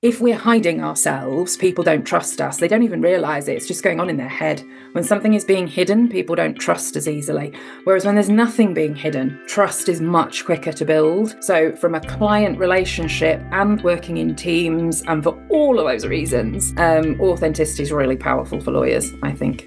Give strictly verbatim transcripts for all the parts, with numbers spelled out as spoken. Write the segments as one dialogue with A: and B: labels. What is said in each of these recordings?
A: if we're hiding ourselves, people don't trust us. They don't even realise it. It's just going on in their head. When something is being hidden, people don't trust as easily. Whereas when there's nothing being hidden, trust is much quicker to build. So from a client relationship and working in teams, and for all of those reasons, um, authenticity is really powerful for lawyers, I think.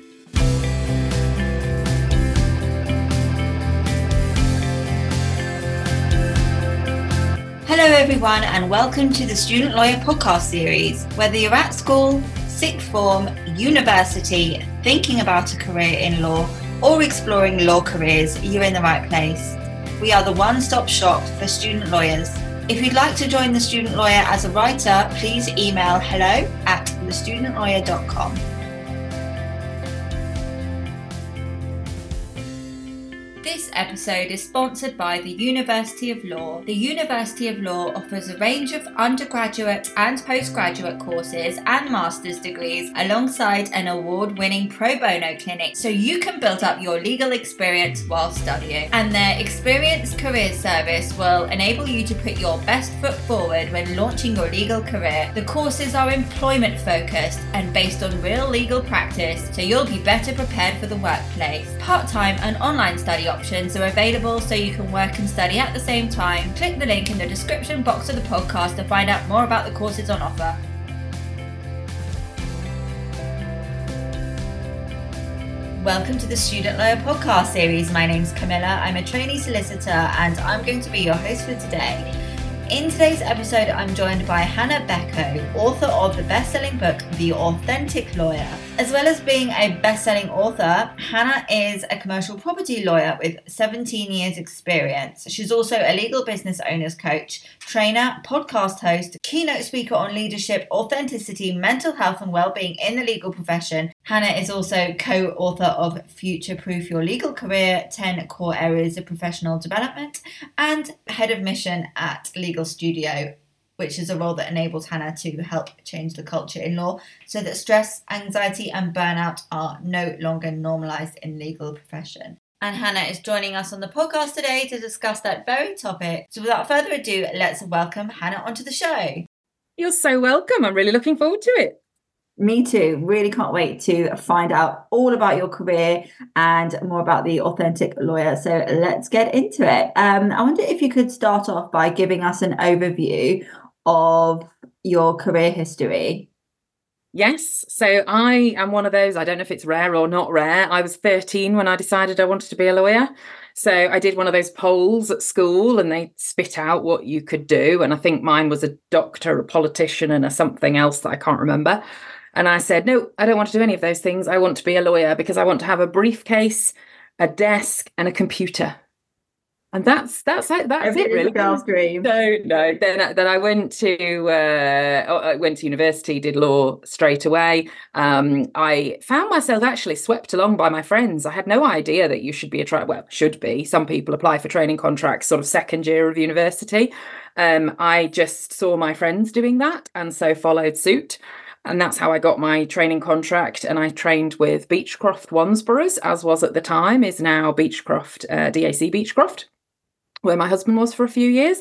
B: Hello everyone, and welcome to the Student Lawyer podcast series. Whether you're at school, sixth form, university, thinking about a career in law, or exploring law careers, you're in the right place. We are the one-stop shop for student lawyers. If you'd like to join the Student Lawyer as a writer, please email hello at the student lawyer dot com. This episode is sponsored by the University of Law. The University of Law offers a range of undergraduate and postgraduate courses and master's degrees alongside an award-winning pro bono clinic, so you can build up your legal experience while studying. And their Experienced Career Service will enable you to put your best foot forward when launching your legal career. The courses are employment focused and based on real legal practice, so you'll be better prepared for the workplace. Part-time and online study options are available so you can work and study at the same time. Click the link in the description box of the podcast to find out more about the courses on offer. Welcome to the Student Lawyer podcast series. My name's Camilla. I'm a trainee solicitor and I'm going to be your host for today. In today's episode, I'm joined by Hannah Becko, author of the best-selling book, The Authentic Lawyer. As well as being a best-selling author, Hannah is a commercial property lawyer with seventeen years experience. She's also a legal business owners coach, trainer, podcast host, keynote speaker on leadership, authenticity, mental health and well-being in the legal profession. Hannah is also co-author of Future-Proof Your Legal Career, ten Core Areas of Professional Development, and head of mission at Legal Studio, which is a role that enables Hannah to help change the culture in law so that stress, anxiety and burnout are no longer normalised in the legal profession. And Hannah is joining us on the podcast today to discuss that very topic. So without further ado, let's welcome Hannah onto the show.
A: You're so welcome. I'm really looking forward to it.
C: Me too. Really can't wait to find out all about your career and more about the Authentic Lawyer. So let's get into it. Um, I wonder if you could start off by giving us an overview of your career history.
A: Yes. So I am one of those, I don't know if it's rare or not rare. I was thirteen when I decided I wanted to be a lawyer. So I did one of those polls at school and they spit out what you could do. And I think mine was a doctor, a politician and a something else that I can't remember. And I said, no, I don't want to do any of those things. I want to be a lawyer because I want to have a briefcase, a desk and a computer. And that's that's it. That's
C: Every
A: it, really.
C: Girl's dream.
A: No, no. Then, then I went to uh, I went to university, did law straight away. Um, I found myself actually swept along by my friends. I had no idea that you should be a tra- well, should be. Some people apply for training contracts sort of second year of university. Um, I just saw my friends doing that, and so followed suit. And that's how I got my training contract. And I trained with Beechcroft Wandsboroughs, as was at the time, is now Beechcroft, uh, D A C Beechcroft, where my husband was for a few years.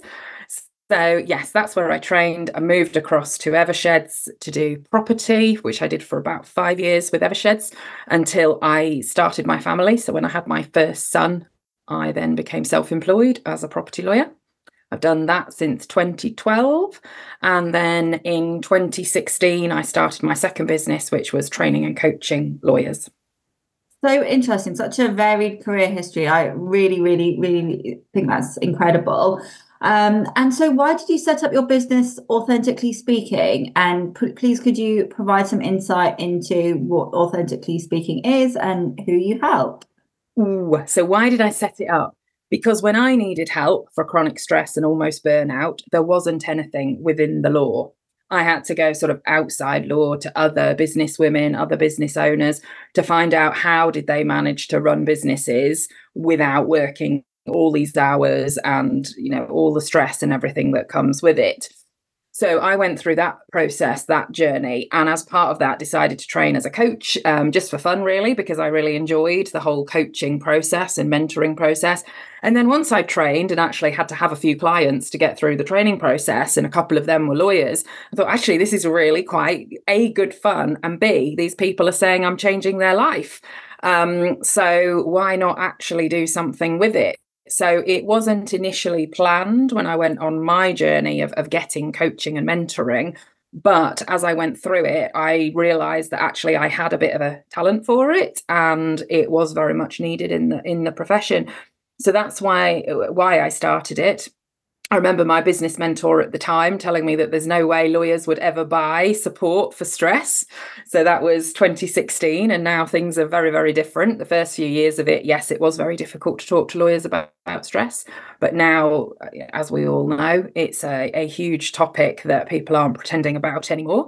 A: So yes, that's where I trained. I moved across to Eversheds to do property, which I did for about five years with Eversheds until I started my family. So when I had my first son, I then became self-employed as a property lawyer. I've done that since twenty twelve. And then in twenty sixteen, I started my second business, which was training and coaching lawyers.
C: So interesting. Such a varied career history. I really, really, really think that's incredible. Um, and so why did you set up your business, Authentically Speaking? And p- please, could you provide some insight into what Authentically Speaking is and who you help?
A: Ooh, so why did I set it up? Because when I needed help for chronic stress and almost burnout, there wasn't anything within the law. I had to go sort of outside law to other business women, other business owners to find out how did they manage to run businesses without working all these hours and, you know, all the stress and everything that comes with it. So I went through that process, that journey, and as part of that, decided to train as a coach, um, just for fun, really, because I really enjoyed the whole coaching process and mentoring process. And then once I trained and actually had to have a few clients to get through the training process, and a couple of them were lawyers, I thought, actually, this is really quite A, good fun, and B, these people are saying I'm changing their life. Um, so why not actually do something with it? So it wasn't initially planned when I went on my journey of, of getting coaching and mentoring. But as I went through it, I realized that actually I had a bit of a talent for it, and it was very much needed in the in the profession. So that's why why I started it. I remember my business mentor at the time telling me that there's no way lawyers would ever buy support for stress. So that was twenty sixteen, and now things are very, very different. The first few years of it, yes, it was very difficult to talk to lawyers about, about stress. But now, as we all know, it's a, a huge topic that people aren't pretending about anymore.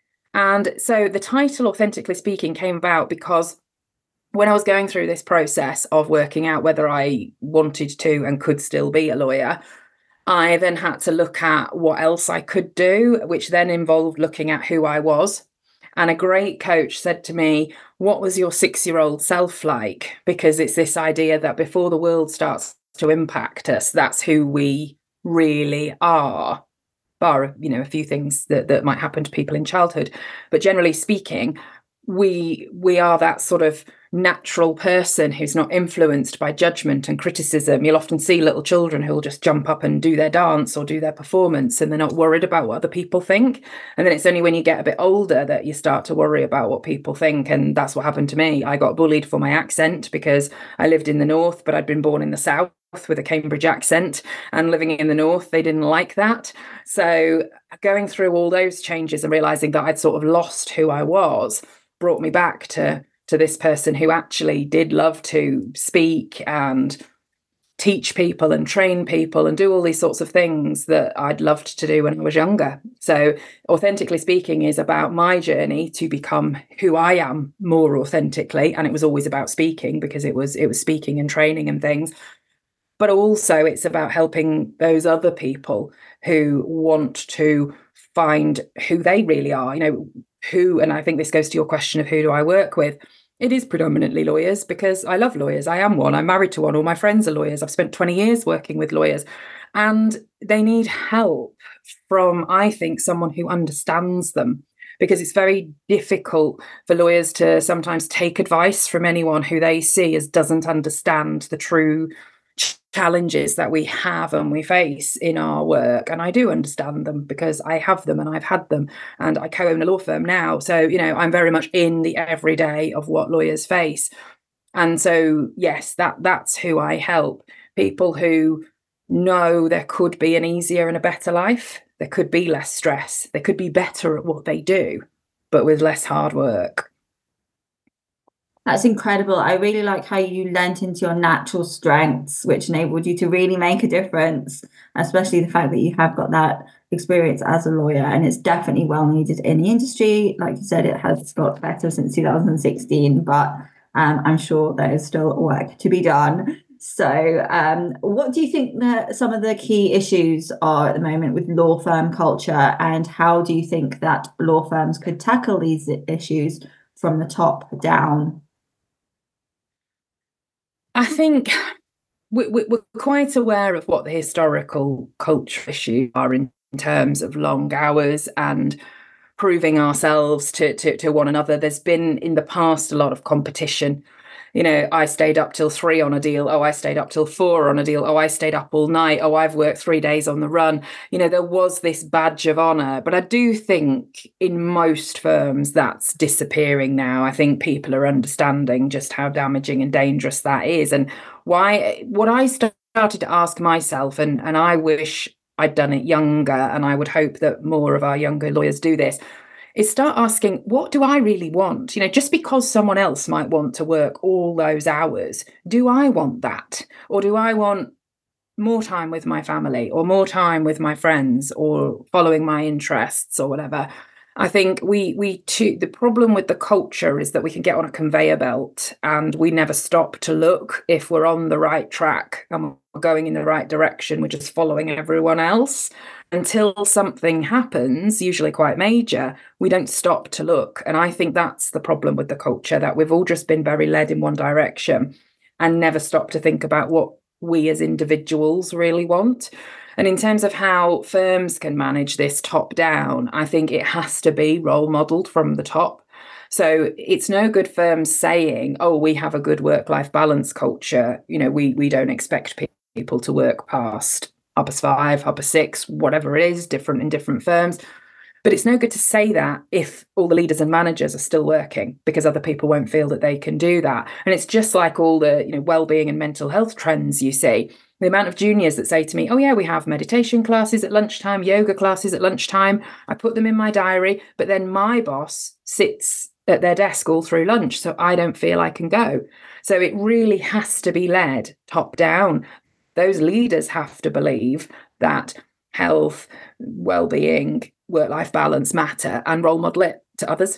A: And so the title Authentically Speaking came about because when I was going through this process of working out whether I wanted to and could still be a lawyer, I then had to look at what else I could do, which then involved looking at who I was. And a great coach said to me, what was your six-year-old self like? Because it's this idea that before the world starts to impact us, that's who we really are, bar, you know, a few things that, that might happen to people in childhood. But generally speaking, we we are that sort of natural person who's not influenced by judgment and criticism. You'll often see little children who'll just jump up and do their dance or do their performance, and they're not worried about what other people think. And then it's only when you get a bit older that you start to worry about what people think. And that's what happened to me. I got bullied for my accent because I lived in the north, but I'd been born in the south with a Cambridge accent, and living in the north, they didn't like that. So going through all those changes and realizing that I'd sort of lost who I was brought me back to to this person who actually did love to speak and teach people and train people and do all these sorts of things that I'd loved to do when I was younger. So Authentically Speaking is about my journey to become who I am more authentically. And it was always about speaking, because it was it was speaking and training and things. But also it's about helping those other people who want to find who they really are, you know, who, and I think this goes to your question of who do I work with. It is predominantly lawyers, because I love lawyers. I am one. I'm married to one. All my friends are lawyers. I've spent twenty years working with lawyers, and they need help from, I think, someone who understands them, because it's very difficult for lawyers to sometimes take advice from anyone who they see as doesn't understand the true challenges that we have and we face in our work. And I do understand them because I have them and I've had them, and I co-own a law firm now. So, you know, I'm very much in the everyday of what lawyers face. And so, yes, that that's who I help. People who know there could be an easier and a better life. There could be less stress. They could be better at what they do, but with less hard work.
C: That's incredible. I really like how you lent into your natural strengths, which enabled you to really make a difference, especially the fact that you have got that experience as a lawyer, and it's definitely well needed in the industry. Like you said, it has got better since two thousand sixteen, but um, I'm sure there is still work to be done. So um, what do you think that some of the key issues are at the moment with law firm culture, and how do you think that law firms could tackle these issues from the top down?
A: I think we, we, we're quite aware of what the historical culture issues are in terms of long hours and proving ourselves to, to, to one another. There's been in the past a lot of competition. You know, I stayed up till three on a deal. Oh, I stayed up till four on a deal. Oh, I stayed up all night. Oh, I've worked three days on the run. You know, there was this badge of honour. But I do think in most firms that's disappearing now. I think people are understanding just how damaging and dangerous that is. And why, what I started to ask myself, and, and I wish I'd done it younger, and I would hope that more of our younger lawyers do this, is start asking, what do I really want? You know, just because someone else might want to work all those hours, do I want that? Or do I want more time with my family, or more time with my friends, or following my interests, or whatever? I think we, we too, the problem with the culture is that we can get on a conveyor belt and we never stop to look if we're on the right track and we're going in the right direction. We're just following everyone else. until something happens, usually quite major, we don't stop to look. And I think that's the problem with the culture, that we've all just been very led in one direction and never stopped to think about what we as individuals really want. And in terms of how firms can manage this top down, I think it has to be role modeled from the top. So it's no good firms saying, oh, we have a good work-life balance culture. You know, we we don't expect people to work past half past five, half past six, whatever it is, different in different firms. But it's no good to say that if all the leaders and managers are still working, because other people won't feel that they can do that. And it's just like all the, you know, well-being and mental health trends you see. The amount of juniors that say to me, oh yeah, we have meditation classes at lunchtime, yoga classes at lunchtime. I put them in my diary, but then my boss sits at their desk all through lunch, so I don't feel I can go. So it really has to be led top down. Those leaders have to believe that health, well-being, work-life balance matter and role model it to others.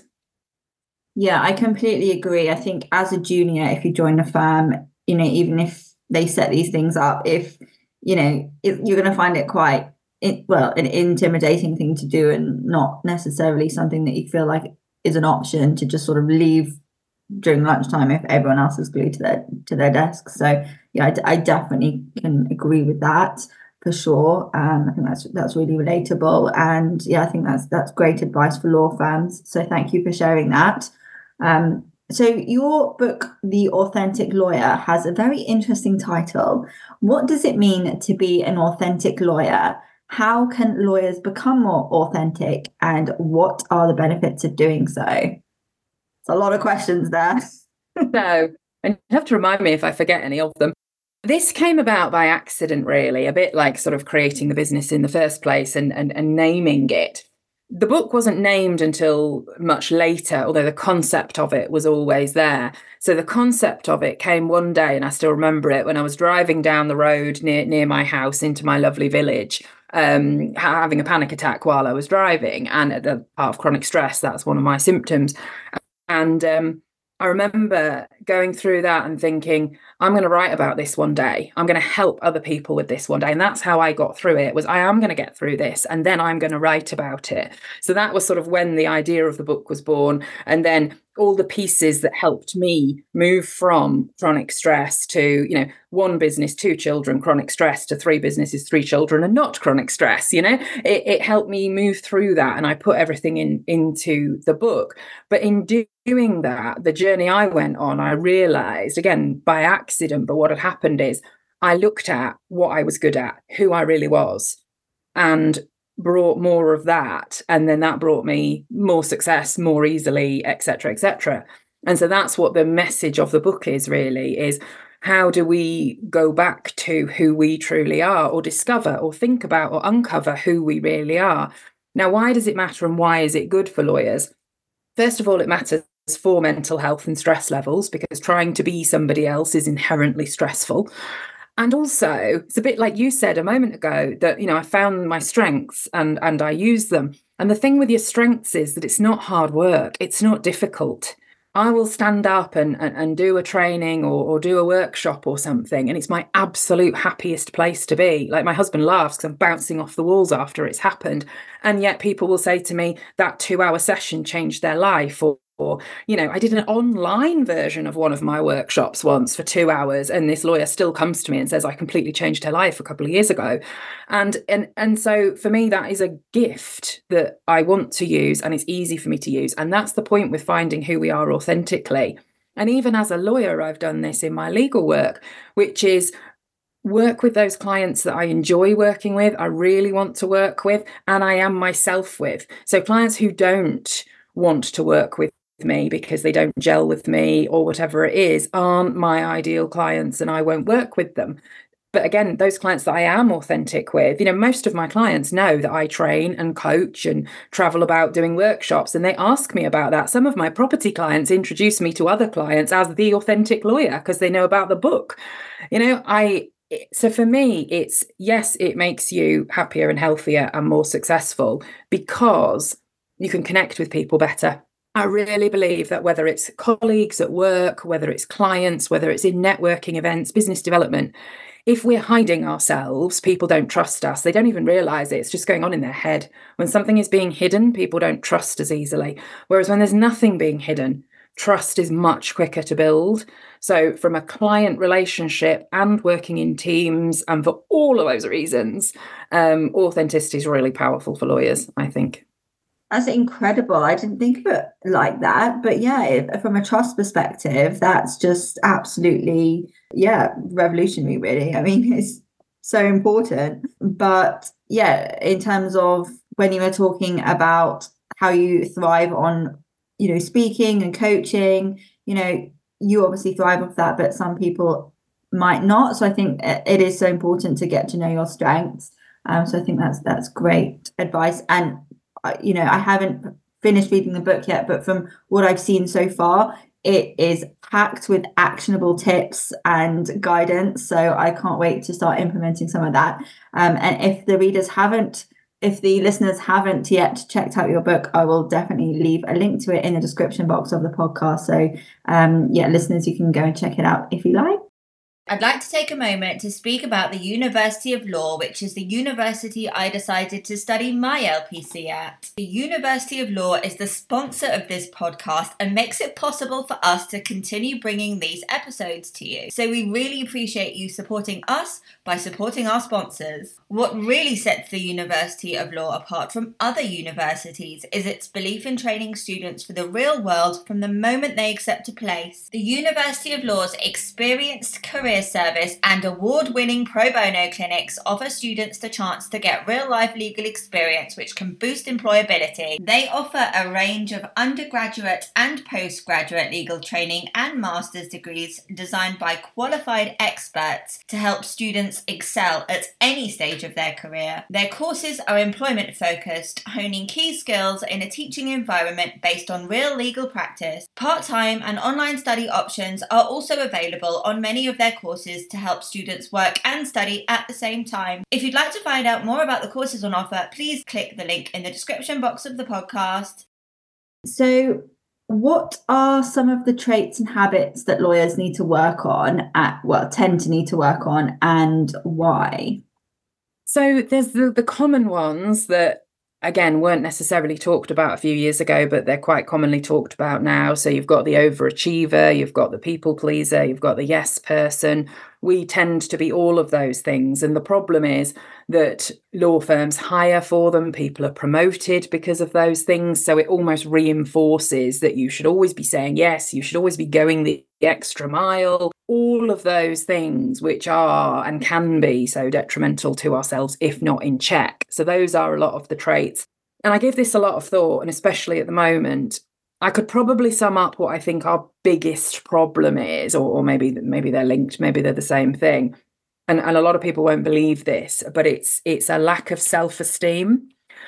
C: Yeah, I completely agree. I think as a junior, if you join a firm, you know, even if they set these things up, if, you know, it, you're going to find it quite, it, well, an intimidating thing to do and not necessarily something that you feel like is an option to just sort of leave during lunchtime if everyone else is glued to their to their desks. So yeah, I, I definitely can agree with that for sure. Um, I think that's that's really relatable, and yeah, I think that's that's great advice for law firms. So thank you for sharing that. Um, so your book, The Authentic Lawyer, has a very interesting title. What does it mean to be an authentic lawyer? How can lawyers become more authentic, and what are the benefits of doing so? It's a lot of questions there.
A: No, and you have to remind me if I forget any of them. This came about by accident, really, a bit like sort of creating the business in the first place and, and, and naming it. The book wasn't named until much later, although the concept of it was always there. So the concept of it came one day, and I still remember it, when I was driving down the road near, near my house into my lovely village, um, having a panic attack while I was driving. And at the part of chronic stress, that's one of my symptoms. And um, I remember going through that and thinking, I'm going to write about this one day. I'm going to help other people with this one day. And that's how I got through it, was I am going to get through this and then I'm going to write about it. So that was sort of when the idea of the book was born. And then all the pieces that helped me move from chronic stress to, you know, one business, two children, chronic stress, to three businesses, three children, and not chronic stress, you know, it, it helped me move through that. And I put everything in into the book. But in doing that, the journey I went on, I realized, again, by accident, but what had happened is I looked at what I was good at, who I really was, and brought more of that, and then that brought me more success more easily, etc., etc. And so that's what the message of the book is, really, is how do we go back to who we truly are, or discover or think about or uncover who we really are. Now, why does it matter, and why is it good for lawyers? First of all, it matters for mental health and stress levels, because trying to be somebody else is inherently stressful. And also, it's a bit like you said a moment ago, that, you know, I found my strengths and, and I use them. And the thing with your strengths is that it's not hard work. It's not difficult. I will stand up and, and, and do a training or, or do a workshop or something, and it's my absolute happiest place to be. Like, my husband laughs because I'm bouncing off the walls after it's happened. And yet people will say to me that two hour session changed their life, or Or, you know, I did an online version of one of my workshops once for two hours, and this lawyer still comes to me and says, I completely changed her life a couple of years ago. And and and so for me, that is a gift that I want to use, and it's easy for me to use. And that's the point with finding who we are authentically. And even as a lawyer, I've done this in my legal work, which is work with those clients that I enjoy working with, I really want to work with, and I am myself with. So clients who don't want to work with me because they don't gel with me or whatever it is aren't my ideal clients, and I won't work with them. But again, those clients that I am authentic with, you know, most of my clients know that I train and coach and travel about doing workshops, and they ask me about that. Some of my property clients introduce me to other clients as the authentic lawyer because they know about the book. You know, I so for me, it's, yes, it makes you happier and healthier and more successful because you can connect with people better. I really believe that whether it's colleagues at work, whether it's clients, whether it's in networking events, business development, if we're hiding ourselves, people don't trust us. They don't even realize it. It's just going on in their head. When something is being hidden, people don't trust as easily. Whereas when there's nothing being hidden, trust is much quicker to build. So from a client relationship and working in teams, and for all of those reasons, um, authenticity is really powerful for lawyers, I think.
C: That's incredible. I didn't think of it like that. But yeah, if, from a trust perspective, that's just absolutely, yeah, revolutionary, really. I mean, it's so important. But yeah, in terms of when you were talking about how you thrive on, you know, speaking and coaching, you know, you obviously thrive off that, but some people might not. So I think it is so important to get to know your strengths. Um, so I think that's that's great advice. And you know, I haven't finished reading the book yet, but from what I've seen so far, it is packed with actionable tips and guidance. So I can't wait to start implementing some of that. Um, and if the readers haven't, if the listeners haven't yet checked out your book, I will definitely leave a link to it in the description box of the podcast. So um, yeah, listeners, you can go and check it out if you like.
B: I'd like to take a moment to speak about the University of Law, which is the university I decided to study my L P C at. The University of Law is the sponsor of this podcast and makes it possible for us to continue bringing these episodes to you. So we really appreciate you supporting us by supporting our sponsors. What really sets the University of Law apart from other universities is its belief in training students for the real world from the moment they accept a place. The University of Law's experienced career service and award-winning pro bono clinics offer students the chance to get real-life legal experience which can boost employability. They offer a range of undergraduate and postgraduate legal training and master's degrees designed by qualified experts to help students excel at any stage of their career. Their courses are employment-focused, honing key skills in a teaching environment based on real legal practice. Part-time and online study options are also available on many of their courses to help students work and study at the same time. If you'd like to find out more about the courses on offer, please click the link in the description box of the podcast.
C: So what are some of the traits and habits that lawyers need to work on at, well, tend to need to work on, and why?
A: So there's the, the common ones that, again, weren't necessarily talked about a few years ago, but they're quite commonly talked about now. So you've got the overachiever, you've got the people pleaser, you've got the yes person. We tend to be all of those things. And the problem is that law firms hire for them, people are promoted because of those things. So it almost reinforces that you should always be saying yes, you should always be going the extra mile, all of those things which are and can be so detrimental to ourselves if not in check. So those are a lot of the traits. And I give this a lot of thought, and especially at the moment, I could probably sum up what I think our biggest problem is, or, or maybe maybe they're linked, maybe they're the same thing. And, and a lot of people won't believe this, but it's it's a lack of self-esteem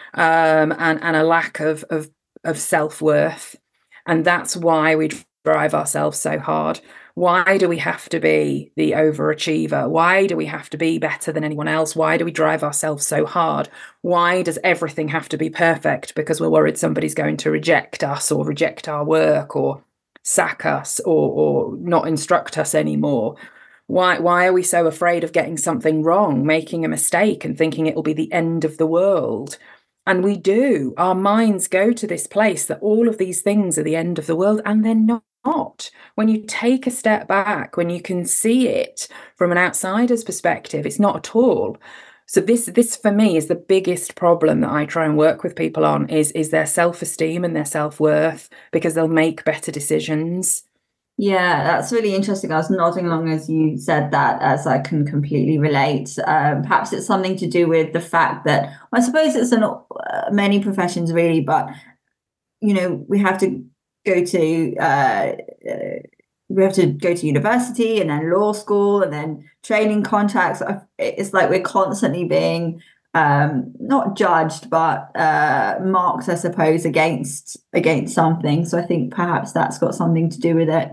A: um, and, and a lack of, of, of self-worth. And that's why we drive ourselves so hard. Why do we have to be the overachiever? Why do we have to be better than anyone else? Why do we drive ourselves so hard? Why does everything have to be perfect? Because we're worried somebody's going to reject us or reject our work or sack us or, or not instruct us anymore. Why, why are we so afraid of getting something wrong, making a mistake and thinking it'll be the end of the world? And we do. Our minds go to this place that all of these things are the end of the world, and they're not. Not. When you take a step back, when you can see it from an outsider's perspective, it's not at all. So this, this for me is the biggest problem that I try and work with people on is, is their self-esteem and their self-worth, because they'll make better decisions.
C: Yeah, that's really interesting. I was nodding along as you said that, as I can completely relate. Um, perhaps it's something to do with the fact that, well, I suppose it's in uh, many professions really, but, you know, we have to go to uh, uh, we have to go to university and then law school and then training contracts. It's like we're constantly being um, not judged, but uh, marked, I suppose, against against something. So I think perhaps that's got something to do with it.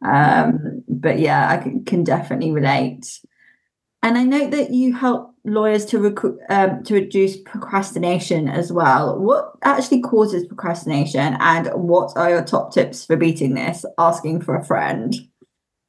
C: Um, but yeah, I can, can definitely relate. And I know that you help lawyers to rec- um, to reduce procrastination as well. What actually causes procrastination, and what are your top tips for beating this? Asking for a friend.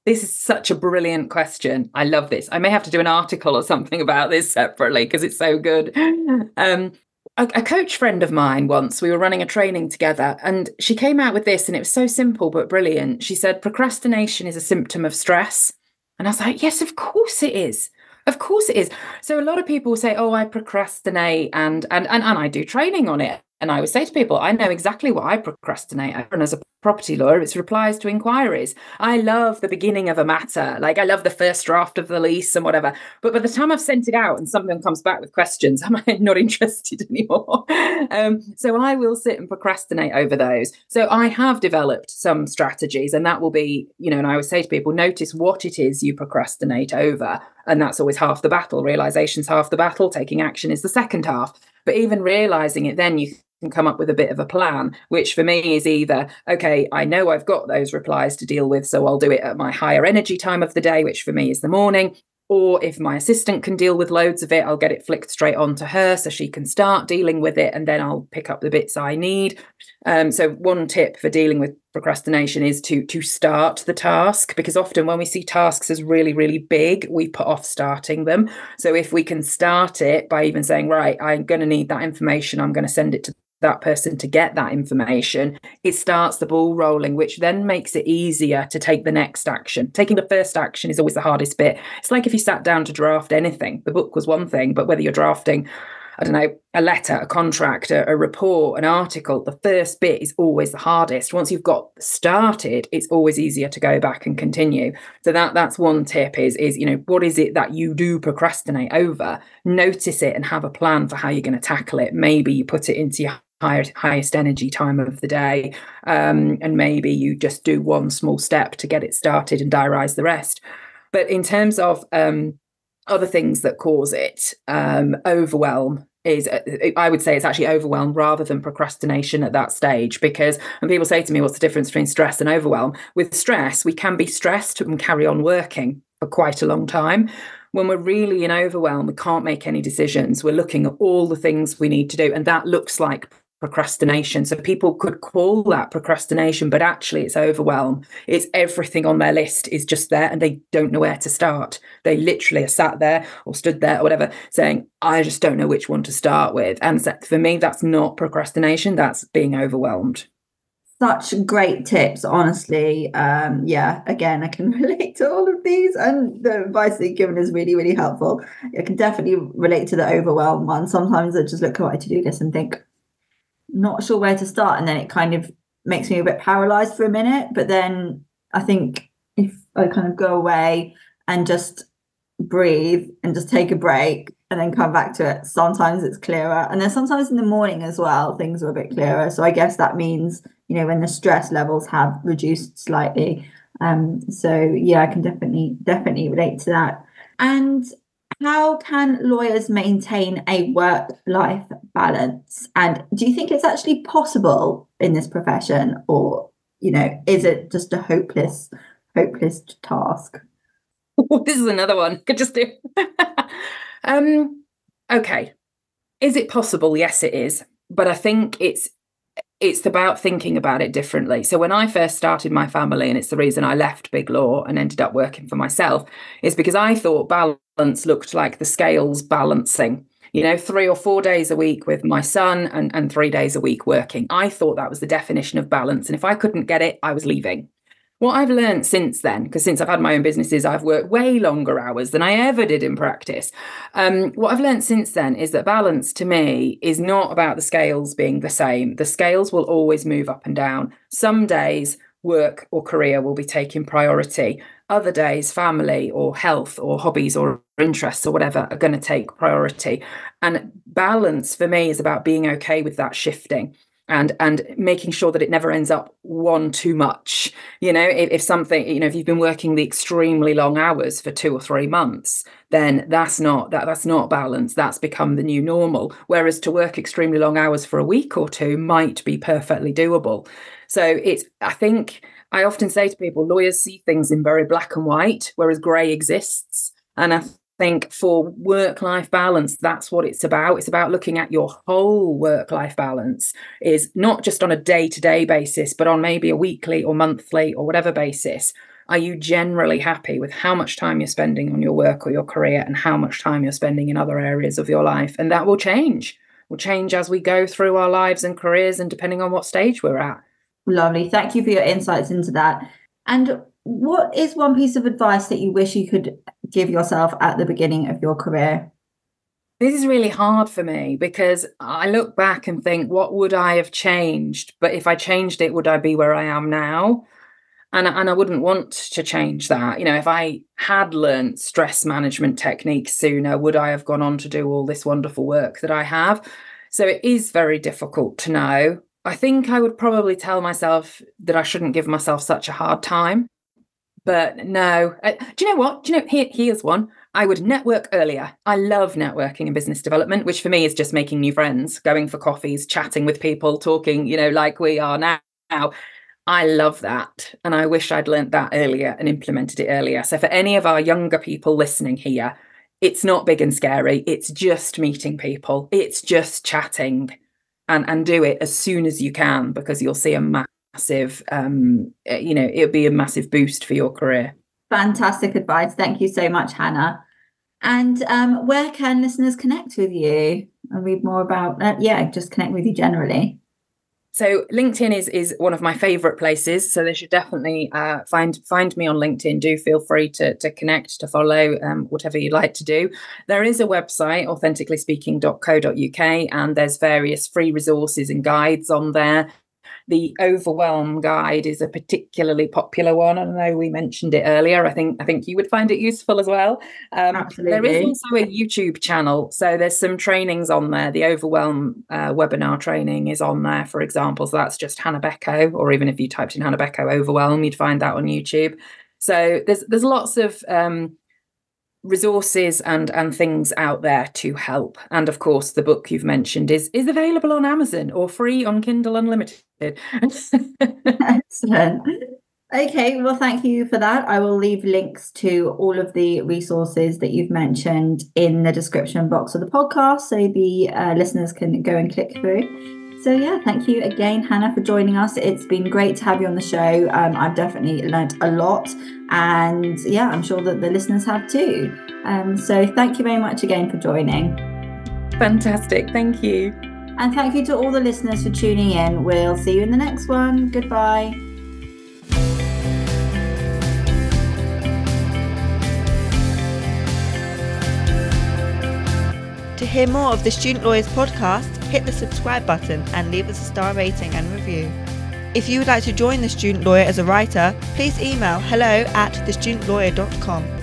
A: This is such a brilliant question. I love this. I may have to do an article or something about this separately because it's so good. Um, a, a coach friend of mine once, we were running a training together, and she came out with this, and it was so simple but brilliant. She said, procrastination is a symptom of stress. And I was like, yes, of course it is. Of course it is. So a lot of people say, oh, I procrastinate and and and, and I do training on it. And I would say to people, I know exactly what I procrastinate. And as a property lawyer, it's replies to inquiries. I love the beginning of a matter. Like I love the first draft of the lease and whatever. But by the time I've sent it out and someone comes back with questions, I'm not interested anymore. um, so I will sit and procrastinate over those. So I have developed some strategies, and that will be, you know, and I always say to people, notice what it is you procrastinate over. And that's always half the battle. Realization's half the battle. Taking action is the second half. But even realizing it, then you can come up with a bit of a plan, which for me is either, okay, I know I've got those replies to deal with, so I'll do it at my higher energy time of the day, which for me is the morning. Or if my assistant can deal with loads of it, I'll get it flicked straight on to her so she can start dealing with it, and then I'll pick up the bits I need. Um, so one tip for dealing with procrastination is to to start the task, because often when we see tasks as really, really big, we put off starting them. So if we can start it by even saying, right, I'm going to need that information, I'm going to send it to that person to get that information, it starts the ball rolling, which then makes it easier to take the next action. Taking the first action is always the hardest bit. It's like if you sat down to draft anything, the book was one thing, but whether you're drafting, I don't know, a letter, a contract, a, a report, an article, the first bit is always the hardest. Once you've got started, it's always easier to go back and continue. So that that's one tip is, is, you know, what is it that you do procrastinate over? Notice it and have a plan for how you're going to tackle it. Maybe you put it into your highest, highest energy time of the day. Um, and maybe you just do one small step to get it started and diarise the rest. But in terms of um, other things that cause it, um, overwhelm is, I would say it's actually overwhelm rather than procrastination at that stage. Because when people say to me, what's the difference between stress and overwhelm? With stress, we can be stressed and carry on working for quite a long time. When we're really in overwhelm, we can't make any decisions. We're looking at all the things we need to do, and that looks like procrastination. So people could call that procrastination, but actually it's overwhelm. It's everything on their list is just there and they don't know where to start. They literally are sat there or stood there or whatever saying, I just don't know which one to start with. And so for me, that's not procrastination. That's being overwhelmed.
C: Such great tips, honestly. Um, yeah, again, I can relate to all of these, and the advice that you've given is really, really helpful. I can definitely relate to the overwhelm one. Sometimes I just look at my to-do list and think, not sure where to start, and then it kind of makes me a bit paralyzed for a minute. But then I think if I kind of go away and just breathe and just take a break and then come back to it, sometimes it's clearer. And then sometimes in the morning as well, things are a bit clearer. So I guess that means, you know, when the stress levels have reduced slightly. Um, so yeah, I can definitely, definitely relate to that. And how can lawyers maintain a work-life balance? And do you think it's actually possible in this profession, or, you know, is it just a hopeless, hopeless task?
A: Oh, this is another one. Could just do. um, okay. Is it possible? Yes, it is. But I think it's it's about thinking about it differently. So when I first started my family, and it's the reason I left Big Law and ended up working for myself, is because I thought balance looked like the scales balancing, you know, three or four days a week with my son and, and three days a week working. I thought that was the definition of balance. And if I couldn't get it, I was leaving. What I've learned since then, because since I've had my own businesses, I've worked way longer hours than I ever did in practice. Um, what I've learned since then is that balance to me is not about the scales being the same. The scales will always move up and down. Some days work or career will be taking priority. Other days, family or health or hobbies or interests or whatever are going to take priority. And balance for me is about being okay with that shifting. And and making sure that it never ends up one too much. You know, if, if something, you know, if you've been working the extremely long hours for two or three months, then that's not that that's not balance. That's become the new normal. Whereas to work extremely long hours for a week or two might be perfectly doable. So it's, I think I often say to people, lawyers see things in very black and white, whereas grey exists. And I think for work-life balance, that's what it's about. It's about looking at your whole work-life balance, is not just on a day-to-day basis, but on maybe a weekly or monthly or whatever basis. Are you generally happy with how much time you're spending on your work or your career and how much time you're spending in other areas of your life? And that will change. Will change as we go through our lives and careers and depending on what stage we're at.
C: Lovely. Thank you for your insights into that. And what is one piece of advice that you wish you could give yourself at the beginning of your career?
A: This is really hard for me because I look back and think, what would I have changed? But if I changed it, would I be where I am now? And, and I wouldn't want to change that. You know, if I had learned stress management techniques sooner, would I have gone on to do all this wonderful work that I have? So it is very difficult to know. I think I would probably tell myself that I shouldn't give myself such a hard time. But no, uh, do you know what? Do you know, here, here's one. I would network earlier. I love networking and business development, which for me is just making new friends, going for coffees, chatting with people, talking, you know, like we are now. I love that. And I wish I'd learned that earlier and implemented it earlier. So for any of our younger people listening here, it's not big and scary. It's just meeting people. It's just chatting and, and do it as soon as you can, because you'll see a massive, um, you know, it'll be a massive boost for your career.
C: Fantastic advice. Thank you so much, Hannah. And um, where can listeners connect with you and read more about, uh, yeah, just connect with you generally?
A: So LinkedIn is is one of my favorite places. So they should definitely uh, find find me on LinkedIn. Do feel free to, to connect, to follow, um, whatever you'd like to do. There is a website, authentically speaking dot co dot uk, and there's various free resources and guides on there. The Overwhelm guide is a particularly popular one. I know we mentioned it earlier. I think I think you would find it useful as well. Um,
C: Absolutely.
A: There is also a YouTube channel. So there's some trainings on there. The Overwhelm uh, webinar training is on there, for example. So that's just Hannah Becko, or even if you typed in Hannah Becko Overwhelm, you'd find that on YouTube. So there's there's lots of um, resources and and things out there to help. And of course, the book you've mentioned is is available on Amazon or free on Kindle Unlimited.
C: Excellent. Okay, well, thank you for that. I will leave links to all of the resources that you've mentioned in the description box of the podcast, so the uh, listeners can go and click through. So yeah, thank you again, Hannah, for joining us. It's been great to have you on the show. Um, I've definitely learnt a lot, and yeah, I'm sure that the listeners have too. Um, so thank you very much again for joining.
A: Fantastic. Thank you.
C: And thank you to all the listeners for tuning in. We'll see you in the next one. Goodbye.
B: To hear more of the Student Lawyers podcast, hit the subscribe button and leave us a star rating and review. If you would like to join The Student Lawyer as a writer, please email hello at the student lawyer dot com.